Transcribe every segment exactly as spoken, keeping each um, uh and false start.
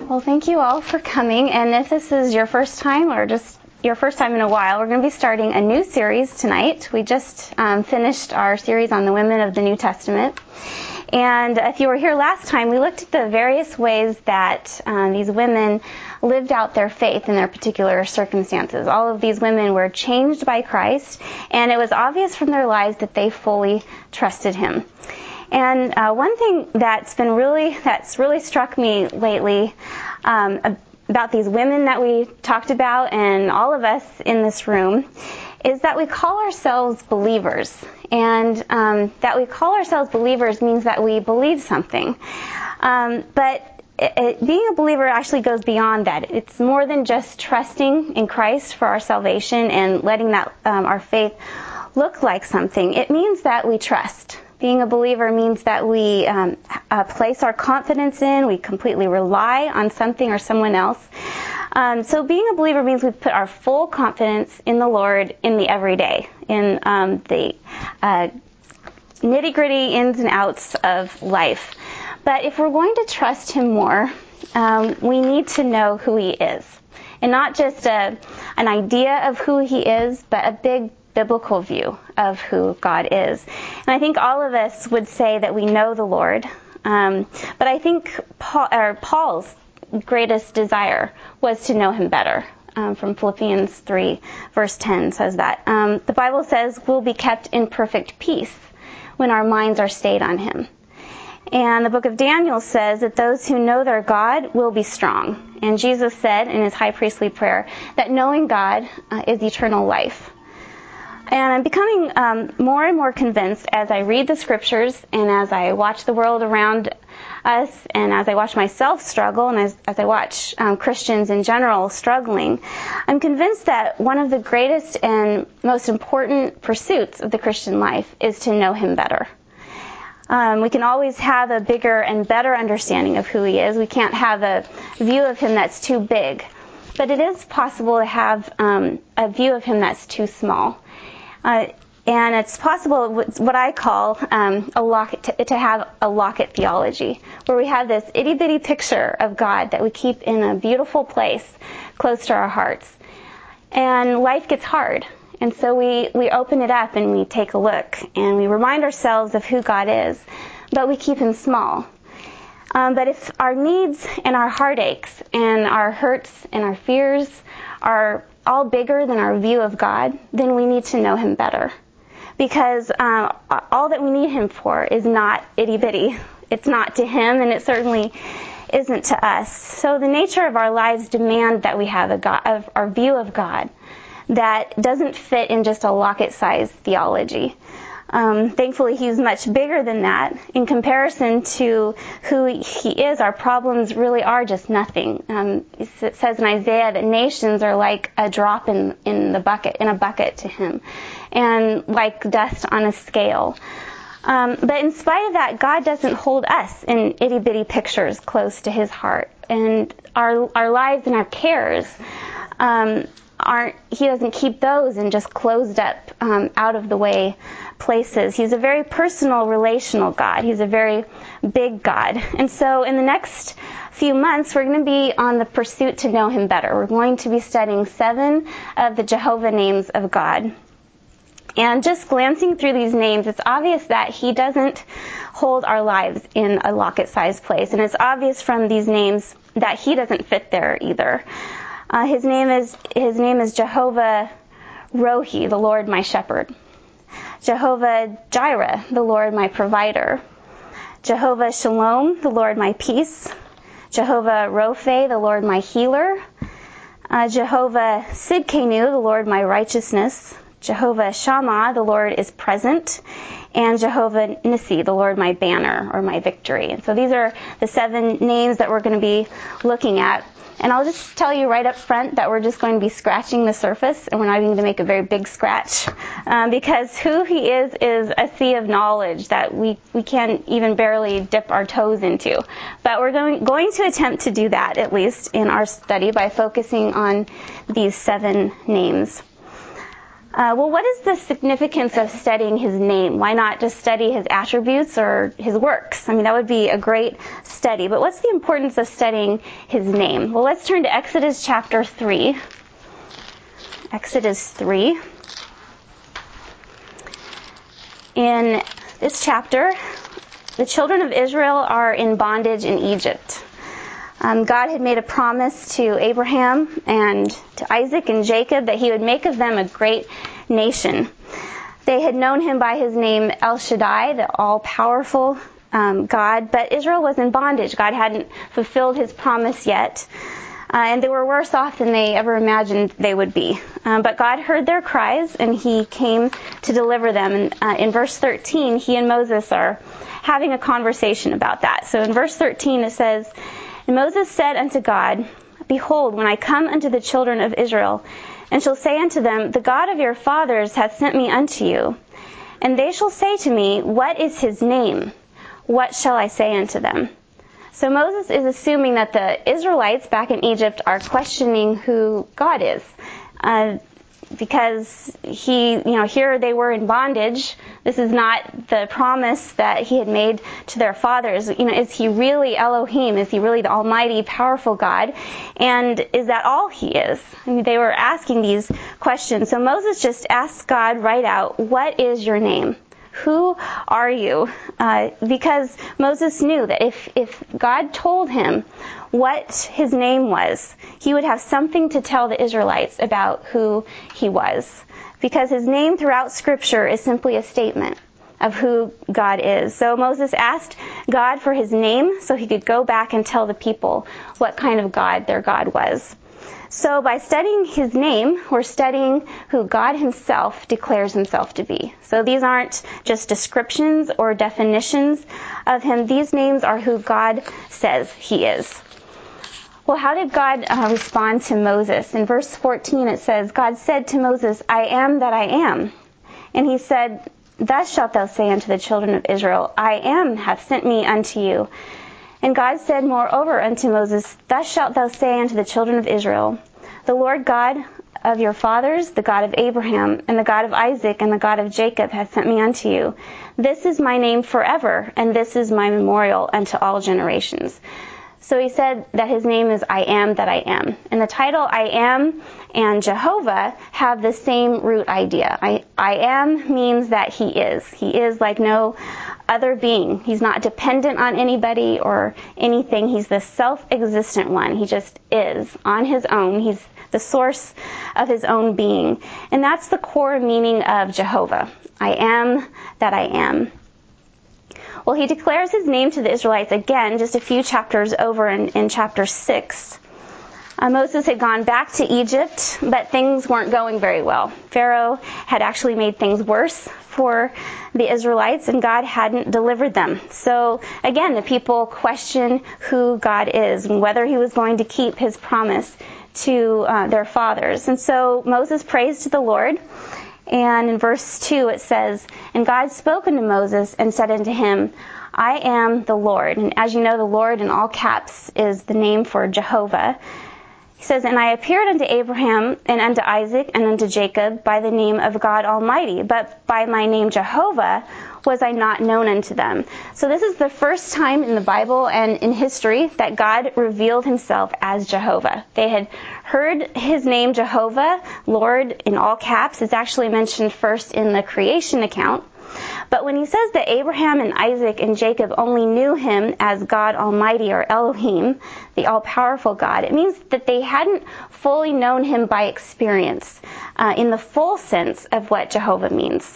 Well, thank you all for coming. And if this is your first time or just your first time in a while, we're going to be starting a new series tonight. We just um, finished our series on the women of the New Testament. And if you were here last time, we looked at the various ways that um, these women lived out their faith in their particular circumstances. All of these women were changed by Christ, and it was obvious from their lives that they fully trusted Him. And uh, one thing that's been really, that's really struck me lately um, about these women that we talked about and all of us in this room is that we call ourselves believers. And um, that we call ourselves believers means that we believe something. Um, but it, it, being a believer actually goes beyond that. It's more than just trusting in Christ for our salvation and letting that um, our faith look like something. It means that we trust. Being a believer means that we um, uh, place our confidence in, we completely rely on something or someone else. Um, so being a believer means we put our full confidence in the Lord in the everyday, in um, the uh, nitty-gritty ins and outs of life. But if we're going to trust Him more, um, we need to know who He is. And not just a, an idea of who He is, but a big biblical view of who God is. And I think all of us would say that we know the Lord. Um, but I think Paul, or Paul's greatest desire was to know Him better. Um, from Philippians three, verse ten says that. Um, the Bible says we'll be kept in perfect peace when our minds are stayed on Him. And the book of Daniel says that those who know their God will be strong. And Jesus said in His high priestly prayer that knowing God uh, is eternal life. And I'm becoming um, more and more convinced as I read the scriptures and as I watch the world around us and as I watch myself struggle and as, as I watch um, Christians in general struggling, I'm convinced that one of the greatest and most important pursuits of the Christian life is to know Him better. Um, we can always have a bigger and better understanding of who He is. We can't have a view of Him that's too big. But it is possible to have um, a view of Him that's too small. Uh, and it's possible, what I call um, a locket, to, to have a locket theology, where we have this itty-bitty picture of God that we keep in a beautiful place close to our hearts. And life gets hard. And so we, we open it up and we take a look and we remind ourselves of who God is, but we keep Him small. Um, but if our needs and our heartaches and our hurts and our fears are all bigger than our view of God, then we need to know Him better. Because um, all that we need Him for is not itty-bitty. It's not to Him, and it certainly isn't to us. So the nature of our lives demand that we have a God, of our view of God that doesn't fit in just a locket-sized theology. Um, thankfully, He's much bigger than that. In comparison to who He is, our problems really are just nothing. Um, it says in Isaiah that nations are like a drop in, in the bucket, in a bucket to Him, and like dust on a scale. Um, but in spite of that, God doesn't hold us in itty-bitty pictures close to His heart, and our our lives and our cares um, aren't. He doesn't keep those in just closed up, um, out of the way places. He's a very personal, relational God. He's a very big God. And so in the next few months, we're going to be on the pursuit to know Him better. We're going to be studying seven of the Jehovah names of God. And just glancing through these names, it's obvious that He doesn't hold our lives in a locket-sized place. And it's obvious from these names that He doesn't fit there either. Uh, his name is His name is Jehovah Rohi, the Lord my shepherd. Jehovah Jireh, the Lord my provider. Jehovah Shalom, the Lord my peace. Jehovah Rophe, the Lord my healer. Uh, Jehovah Sidkenu, the Lord my righteousness. Jehovah Shammah, the Lord is present. And Jehovah Nissi, the Lord my banner or my victory. And so these are the seven names that we're going to be looking at. And I'll just tell you right up front that we're just going to be scratching the surface, and we're not even going to make a very big scratch, um, because who He is is a sea of knowledge that we, we can't even barely dip our toes into. But we're going, going to attempt to do that, at least in our study, by focusing on these seven names. Uh, well, what is the significance of studying his name? Why not just study his attributes or his works? I mean, that would be a great study. But what's the importance of studying his name? Well, let's turn to Exodus chapter three. Exodus three. In this chapter, the children of Israel are in bondage in Egypt. Um, God had made a promise to Abraham and to Isaac and Jacob that he would make of them a great nation. They had known him by his name El Shaddai, the all-powerful um, God, but Israel was in bondage. God hadn't fulfilled his promise yet, uh, and they were worse off than they ever imagined they would be. Um, but God heard their cries, and he came to deliver them. And uh, in verse thirteen, he and Moses are having a conversation about that. So in verse thirteen it says, "And Moses said unto God, Behold, when I come unto the children of Israel, and shall say unto them, The God of your fathers hath sent me unto you. And they shall say to me, What is his name? What shall I say unto them?" So Moses is assuming that the Israelites back in Egypt are questioning who God is. Uh, because he, you know, here they were in bondage. This is not the promise that he had made to their fathers. You know, is he really Elohim? Is he really the almighty, powerful God? And is that all he is? I mean, they were asking these questions. So Moses just asked God right out, "What is your name? Who are you?" Uh, because Moses knew that if, if God told him what his name was, he would have something to tell the Israelites about who he was. Because his name throughout Scripture is simply a statement of who God is. So Moses asked God for his name so he could go back and tell the people what kind of God their God was. So by studying his name, we're studying who God himself declares himself to be. So these aren't just descriptions or definitions of him. These names are who God says he is. Well, how did God uh, respond to Moses? In verse fourteen it says, God said to Moses, I am that I am. And he said, Thus shalt thou say unto the children of Israel, I am hath sent me unto you. And God said moreover unto Moses, Thus shalt thou say unto the children of Israel, The Lord God of your fathers, the God of Abraham, and the God of Isaac, and the God of Jacob hath sent me unto you. This is my name forever, and this is my memorial unto all generations. So he said that his name is I am that I am. And the title I am and Jehovah have the same root idea. I, I am means that he is. He is like no other being. He's not dependent on anybody or anything. He's the self-existent one. He just is on his own. He's the source of his own being. And that's the core meaning of Jehovah. I am that I am. Well, he declares his name to the Israelites again just a few chapters over in, in chapter six. Uh, Moses had gone back to Egypt, but things weren't going very well. Pharaoh had actually made things worse for the Israelites, and God hadn't delivered them. So again, the people question who God is and whether he was going to keep his promise to uh, their fathers. And so Moses prays to the Lord. And in verse two it says, And God spoke unto Moses and said unto him, I am the Lord. And as you know, the Lord in all caps is the name for Jehovah. He says, And I appeared unto Abraham and unto Isaac and unto Jacob by the name of God Almighty, but by my name Jehovah was I not known unto them. So this is the first time in the Bible and in history that God revealed himself as Jehovah. They had heard his name Jehovah, Lord in all caps. It's actually mentioned first in the creation account. But when he says that Abraham and Isaac and Jacob only knew him as God Almighty or Elohim, the all-powerful God, it means that they hadn't fully known him by experience uh, in the full sense of what Jehovah means.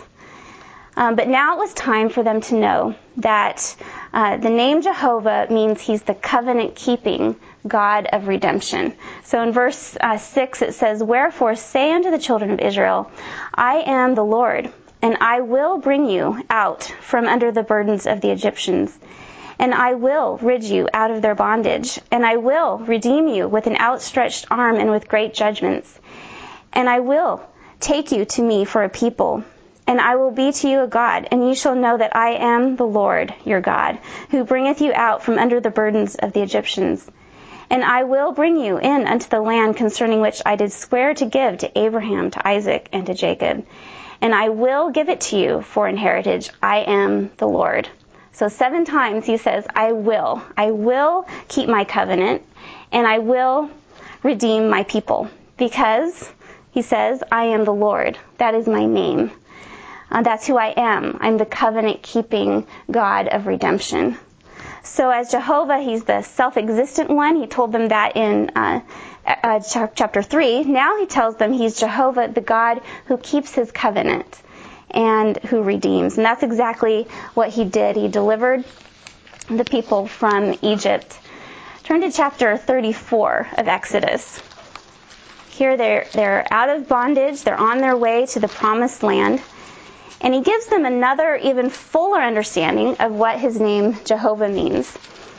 Um, but now it was time for them to know that uh, the name Jehovah means he's the covenant-keeping God of redemption. So in verse uh, six it says, Wherefore say unto the children of Israel, I am the Lord, and I will bring you out from under the burdens of the Egyptians. And I will rid you out of their bondage, and I will redeem you with an outstretched arm and with great judgments. And I will take you to me for a people, and I will be to you a God, and ye shall know that I am the Lord your God, who bringeth you out from under the burdens of the Egyptians. And I will bring you in unto the land concerning which I did swear to give to Abraham, to Isaac, and to Jacob. And I will give it to you for an heritage. I am the Lord. So seven times he says, I will. I will keep my covenant, and I will redeem my people. Because, he says, I am the Lord. That is my name. Uh, that's who I am. I'm the covenant-keeping God of redemption. So as Jehovah, he's the self-existent one. He told them that in uh, uh, chapter three. Now he tells them he's Jehovah, the God who keeps his covenant and who redeems. And that's exactly what he did. He delivered the people from Egypt. Turn to chapter thirty-four of Exodus. Here they're, they're out of bondage. They're on their way to the promised land. And he gives them another, even fuller understanding of what his name Jehovah means.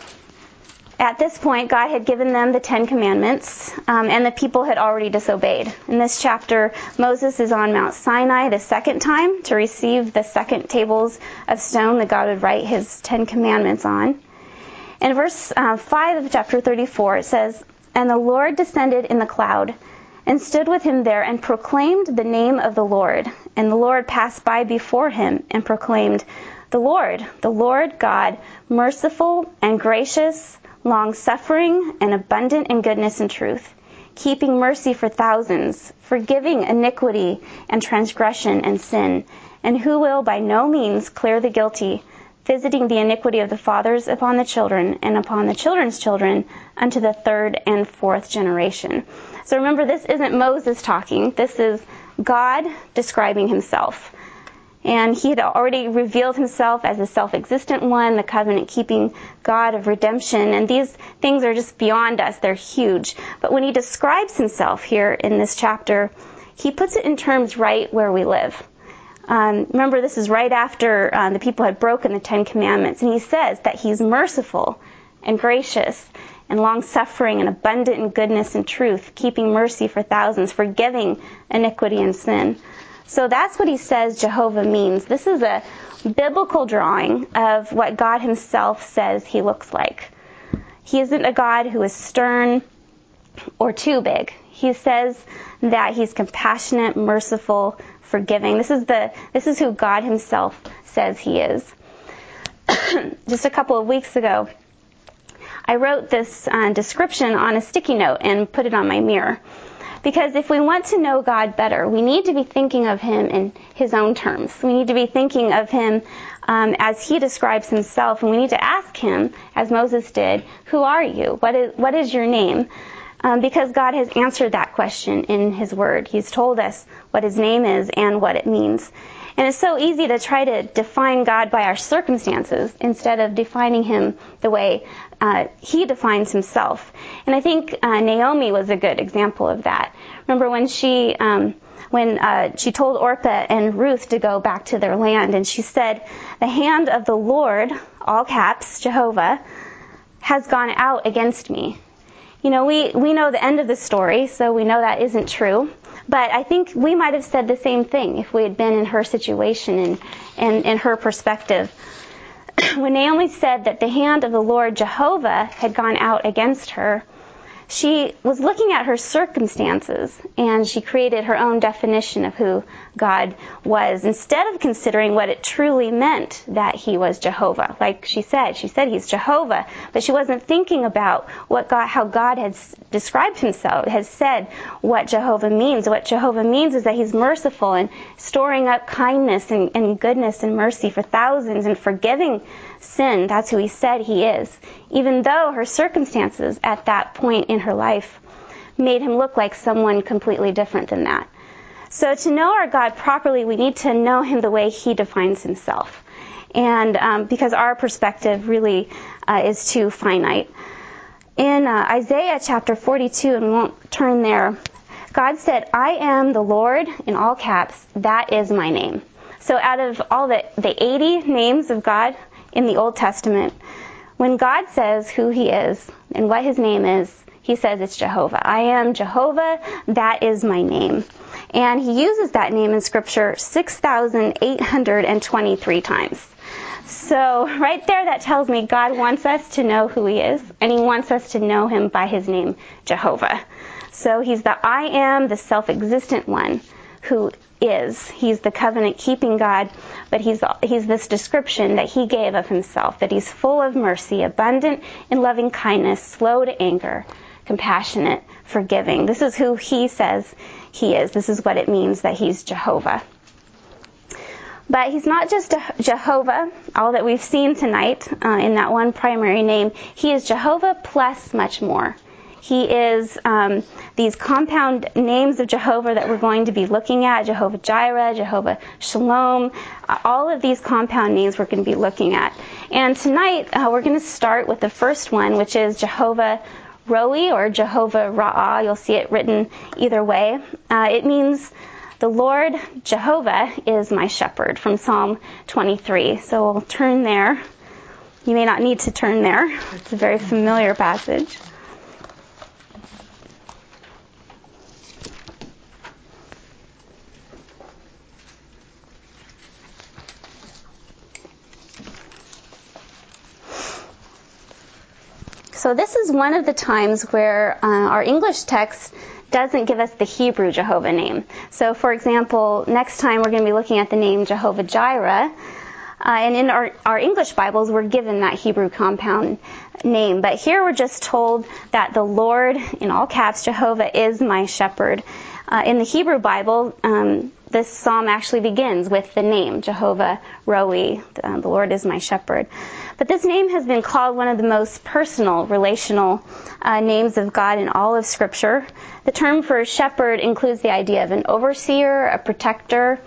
At this point, God had given them the Ten Commandments, um, and the people had already disobeyed. In this chapter, Moses is on Mount Sinai the second time to receive the second tables of stone that God would write his Ten Commandments on. In verse uh, five of chapter thirty-four, it says, And the Lord descended in the cloud, and stood with him there, and proclaimed the name of the Lord. And the Lord passed by before him, and proclaimed, The Lord, the Lord God, merciful and gracious, long-suffering, and abundant in goodness and truth, keeping mercy for thousands, forgiving iniquity and transgression and sin, and who will by no means clear the guilty, visiting the iniquity of the fathers upon the children, and upon the children's children, unto the third and fourth generation. So remember, this isn't Moses talking. This is God describing himself. And he had already revealed himself as the self-existent one, the covenant-keeping God of redemption. And these things are just beyond us. They're huge. But when he describes himself here in this chapter, he puts it in terms right where we live. Um, remember, this is right after um, the people had broken the Ten Commandments. And he says that he's merciful and gracious and long-suffering and abundant in goodness and truth, keeping mercy for thousands, forgiving iniquity and sin. So that's what he says Jehovah means. This is a biblical drawing of what God himself says he looks like. He isn't a God who is stern or too big. He says that he's compassionate, merciful, forgiving. This is the this is who God himself says he is. Just a couple of weeks ago, I wrote this uh, description on a sticky note and put it on my mirror. Because if we want to know God better, we need to be thinking of him in his own terms. We need to be thinking of him um, as he describes himself, and we need to ask him, as Moses did, who are you? What is, what is your name? Um, because God has answered that question in his word. He's told us what his name is and what it means. And it's so easy to try to define God by our circumstances instead of defining him the way uh, he defines himself. And I think uh, Naomi was a good example of that. Remember when she um, when uh, she told Orpah and Ruth to go back to their land, and she said, "The hand of the Lord," all caps, Jehovah, "has gone out against me." You know, we, we know the end of the story, so we know that isn't true. But I think we might have said the same thing if we had been in her situation and, and in her perspective. When Naomi said that the hand of the Lord Jehovah had gone out against her, she was looking at her circumstances, and she created her own definition of who God was, instead of considering what it truly meant that he was Jehovah. Like she said, she said he's Jehovah, but she wasn't thinking about what God, how God had described himself, has said what Jehovah means. What Jehovah means is that he's merciful and storing up kindness and, and goodness and mercy for thousands and forgiving sin. That's who he said he is, even though her circumstances at that point in her life made him look like someone completely different than that. So to know our God properly, we need to know him the way he defines himself. And um, because our perspective really uh, is too finite. In uh, Isaiah chapter forty-two, and we won't turn there, God said, "I am the Lord," in all caps, "that is my name." So out of all the, the eighty names of God in the Old Testament, when God says who he is and what his name is, he says it's Jehovah. I am Jehovah, that is my name. And he uses that name in Scripture six thousand eight hundred twenty-three times. So right there, that tells me God wants us to know who he is, and he wants us to know him by his name, Jehovah. So he's the I am, the self-existent one who is. He's the covenant-keeping God, but he's he's this description that he gave of himself, that he's full of mercy, abundant in loving kindness, slow to anger, compassionate, forgiving. This is who he says he is. This is what it means that he's Jehovah. But he's not just Jehovah, all that we've seen tonight uh, in that one primary name. He is Jehovah plus much more. He is um, these compound names of Jehovah that we're going to be looking at, Jehovah Jireh, Jehovah Shalom, uh, all of these compound names we're going to be looking at. And tonight uh, we're going to start with the first one, which is Jehovah Roi or Jehovah Ra'ah. You'll see it written either way. Uh, it means the Lord Jehovah is my shepherd, from Psalm twenty-three. So we'll turn there. You may not need to turn there. It's a very familiar passage. So this is one of the times where uh, our English text doesn't give us the Hebrew Jehovah name. So for example, next time we're going to be looking at the name Jehovah Jireh, uh, and in our, our English Bibles we're given that Hebrew compound name. But here we're just told that the Lord, in all caps, Jehovah is my shepherd. Uh, in the Hebrew Bible, um, this psalm actually begins with the name Jehovah Roi, uh, the Lord is my shepherd. But this name has been called one of the most personal, relational uh, names of God in all of Scripture. The term for shepherd includes the idea of an overseer, a protector.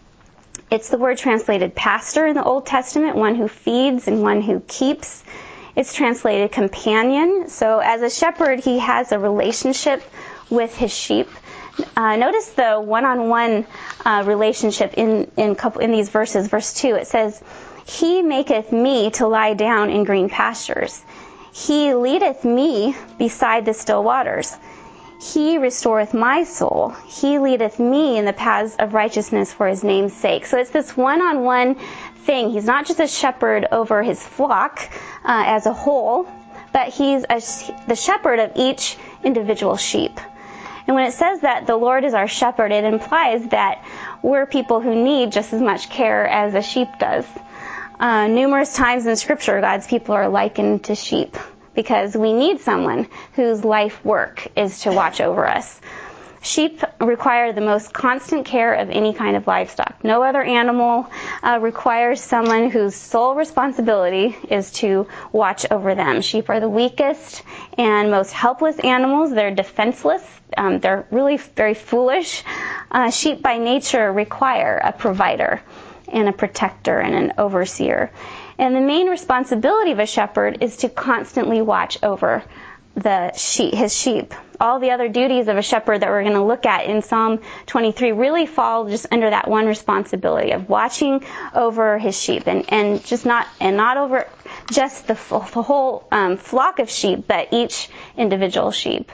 It's the word translated pastor in the Old Testament, one who feeds and one who keeps. It's translated companion. So as a shepherd, he has a relationship with his sheep. Uh, notice the one-on-one uh, relationship in in, couple, in these verses. Verse two, it says, He maketh me to lie down in green pastures. He leadeth me beside the still waters. He restoreth my soul. He leadeth me in the paths of righteousness for his name's sake. So it's this one-on-one thing. He's not just a shepherd over his flock uh, as a whole, but he's a, the shepherd of each individual sheep. And when it says that the Lord is our shepherd, it implies that we're people who need just as much care as a sheep does. Uh, numerous times in Scripture, God's people are likened to sheep because we need someone whose life work is to watch over us. Sheep require the most constant care of any kind of livestock. No other animal uh, requires someone whose sole responsibility is to watch over them. Sheep are the weakest and most helpless animals. They're defenseless. Um, they're really very foolish. Uh, sheep by nature require a provider and a protector and an overseer. And the main responsibility of a shepherd is to constantly watch over the sheep, his sheep. All the other duties of a shepherd that we're going to look at in Psalm twenty-three really fall just under that one responsibility of watching over his sheep, and, and just not and not over just the, the whole um, flock of sheep, but each individual sheep.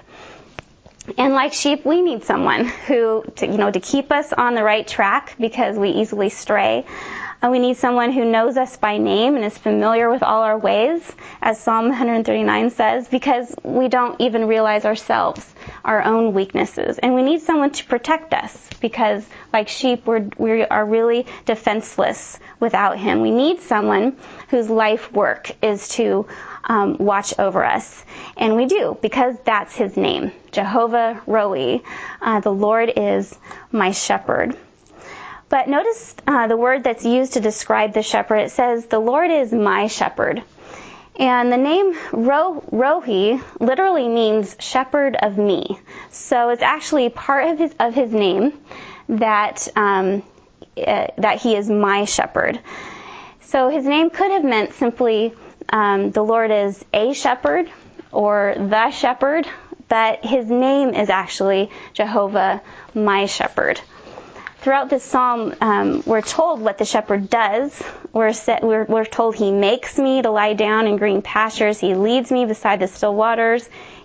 And like sheep, we need someone who, to, you know, to keep us on the right track because we easily stray. Uh, we need someone who knows us by name and is familiar with all our ways, as Psalm one thirty-nine says, because we don't even realize ourselves, our own weaknesses. And we need someone to protect us because, like sheep, we're, we are really defenseless without him. We need someone whose life work is to um, watch over us. And we do, because that's his name, Jehovah Roi. Uh, the Lord is my shepherd. But notice uh, the word that's used to describe the shepherd. It says, the Lord is my shepherd. And the name Ro- Rohi literally means shepherd of me. So it's actually part of his, of his name that, um, uh, that he is my shepherd. So his name could have meant simply um, the Lord is a shepherd or the shepherd, but his name is actually Jehovah, my shepherd. Throughout this psalm, um, we're told what the shepherd does. We're, set, we're, we're told he makes me to lie down in green pastures. He leads me beside the still waters.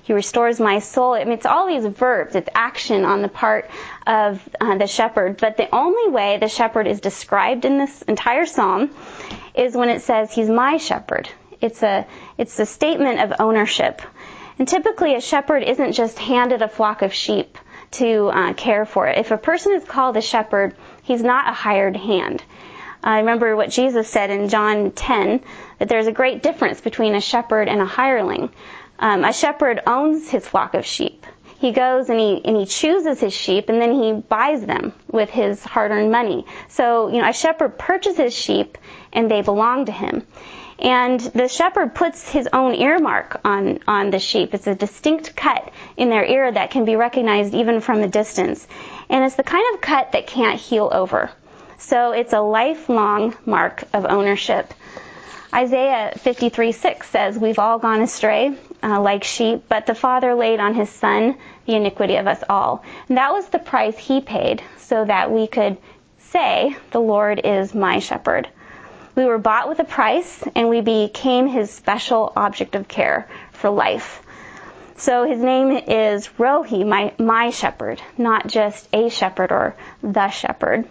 He restores my soul. I mean, it's all these verbs. It's action on the part of uh, the shepherd. But the only way the shepherd is described in this entire psalm is when it says he's my shepherd. It's a, it's a statement of ownership. And typically a shepherd isn't just handed a flock of sheep to uh, care for it. If a person is called a shepherd, he's not a hired hand. I remember what Jesus said in John ten, that there's a great difference between a shepherd and a hireling. Um, a shepherd owns his flock of sheep. He goes and he and he chooses his sheep, and then he buys them with his hard-earned money. So, you know, a shepherd purchases sheep, and they belong to him. And the shepherd puts his own earmark on, on the sheep. It's a distinct cut in their ear that can be recognized even from a distance. And it's the kind of cut that can't heal over. So it's a lifelong mark of ownership. Isaiah fifty-three six says, we've all gone astray uh, like sheep, but the Father laid on his Son the iniquity of us all. And that was the price he paid so that we could say, the Lord is my shepherd. We were bought with a price, and we became his special object of care for life. So his name is Rohi, my, my shepherd, not just a shepherd or the shepherd.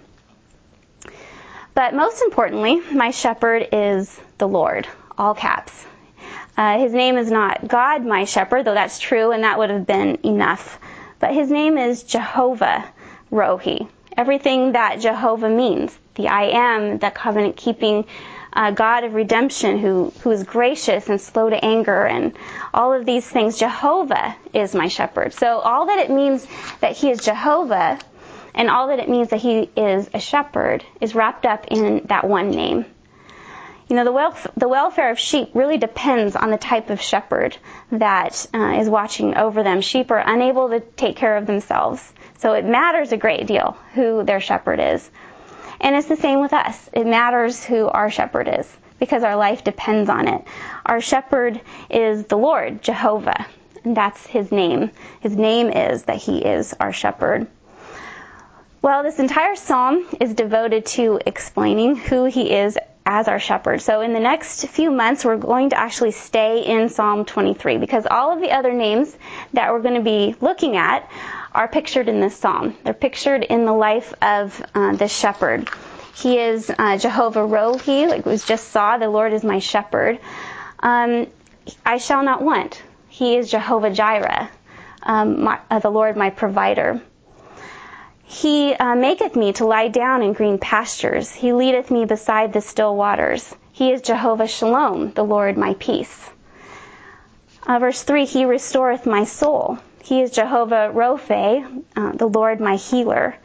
But most importantly, my shepherd is the Lord, all caps. Uh, his name is not God, my shepherd, though that's true, and that would have been enough. But his name is Jehovah Rohi. Everything that Jehovah means. The I am, the covenant-keeping uh, God of redemption who, who is gracious and slow to anger, and all of these things. Jehovah is my shepherd. So all that it means that he is Jehovah, and all that it means that he is a shepherd, is wrapped up in that one name. You know, the, welf- the welfare of sheep really depends on the type of shepherd that uh, is watching over them. Sheep are unable to take care of themselves, so it matters a great deal who their shepherd is. And it's the same with us. It matters who our shepherd is, because our life depends on it. Our shepherd is the Lord, Jehovah, and that's his name. His name is that he is our shepherd. Well, this entire psalm is devoted to explaining who he is as our shepherd. So in the next few months, we're going to actually stay in Psalm twenty-three, because all of the other names that we're going to be looking at are pictured in this psalm. They're pictured in the life of uh, this shepherd. He is uh, Jehovah Rohi, like we just saw, the Lord is my shepherd. Um, I shall not want. He is Jehovah Jireh, um, my, uh, the Lord my provider. He uh, maketh me to lie down in green pastures. He leadeth me beside the still waters. He is Jehovah Shalom, the Lord my peace. Uh, verse three, he restoreth my soul. He is Jehovah Rophe, uh, the Lord my healer.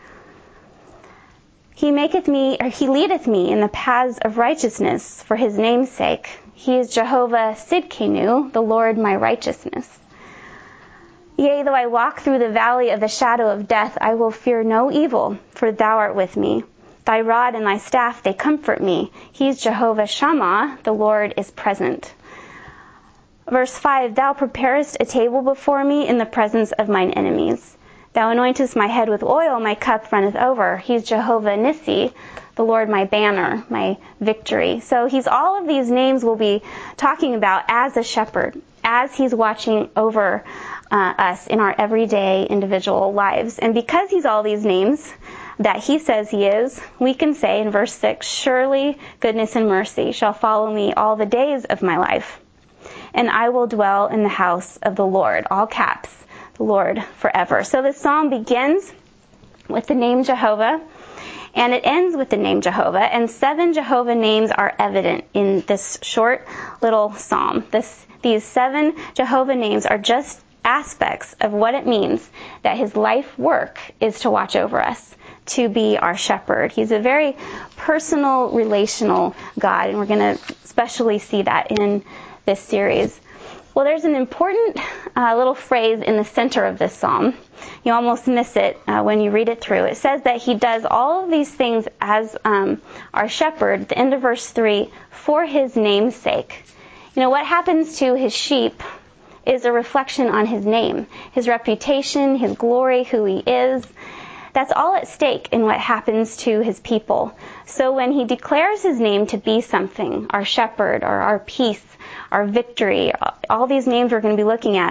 He maketh me, or he leadeth me in the paths of righteousness for his name's sake. He is Jehovah Sidkenu, the Lord my righteousness. Yea, though I walk through the valley of the shadow of death, I will fear no evil, for thou art with me. Thy rod and thy staff, they comfort me. He is Jehovah Shammah, the Lord is present. Verse five, thou preparest a table before me in the presence of mine enemies. Thou anointest my head with oil, my cup runneth over. He's Jehovah Nissi, the Lord my banner, my victory. So he's all of these names we'll be talking about as a shepherd, as he's watching over uh, us in our everyday individual lives. And because he's all these names that he says he is, we can say in verse six, surely goodness and mercy shall follow me all the days of my life, and I will dwell in the house of the Lord, all caps, the Lord forever. So this psalm begins with the name Jehovah, and it ends with the name Jehovah, and seven Jehovah names are evident in this short little psalm. This, these seven Jehovah names are just aspects of what it means that his life work is to watch over us, to be our shepherd. He's a very personal, relational God, and we're going to especially see that in this series. Well, there's an important uh, little phrase in the center of this psalm. You almost miss it uh, when you read it through. It says that he does all of these things as um, our shepherd, at the end of verse three, for his name's sake. You know, what happens to his sheep is a reflection on his name, his reputation, his glory, who he is. That's all at stake in what happens to his people. So when he declares his name to be something, our shepherd or our peace, our victory, all these names we're going to be looking at,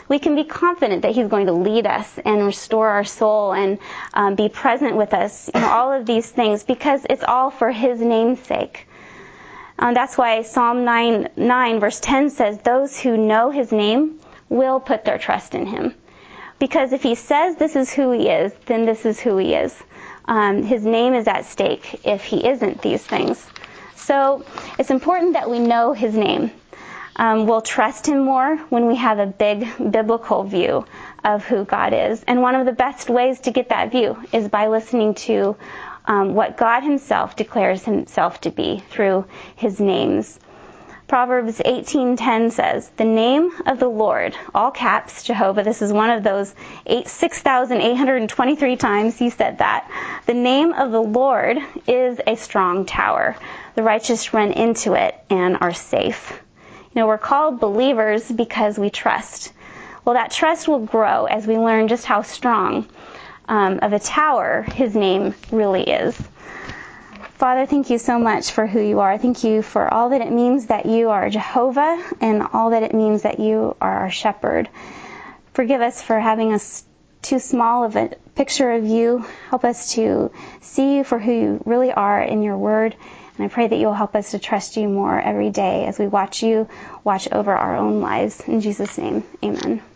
we can be confident that he's going to lead us and restore our soul and um, be present with us, you know, all of these things, because it's all for his name's sake. Um, that's why Psalm nine, nine verse ten says, those who know his name will put their trust in him. Because if he says this is who he is, then this is who he is. Um, his name is at stake if he isn't these things. So it's important that we know his name. Um, we'll trust him more when we have a big biblical view of who God is. And one of the best ways to get that view is by listening to um, what God himself declares himself to be through his names. Proverbs eighteen ten says, the name of the Lord, all caps, Jehovah, this is one of those six thousand eight hundred twenty-three times he said that. The name of the Lord is a strong tower. The righteous run into it and are safe. You know, we're called believers because we trust. Well, that trust will grow as we learn just how strong um, of a tower his name really is. Father, thank you so much for who you are. Thank you for all that it means that you are Jehovah and all that it means that you are our shepherd. Forgive us for having us too small of a picture of you. Help us to see you for who you really are in your word. And I pray that you'll help us to trust you more every day as we watch you watch over our own lives. In Jesus' name, amen.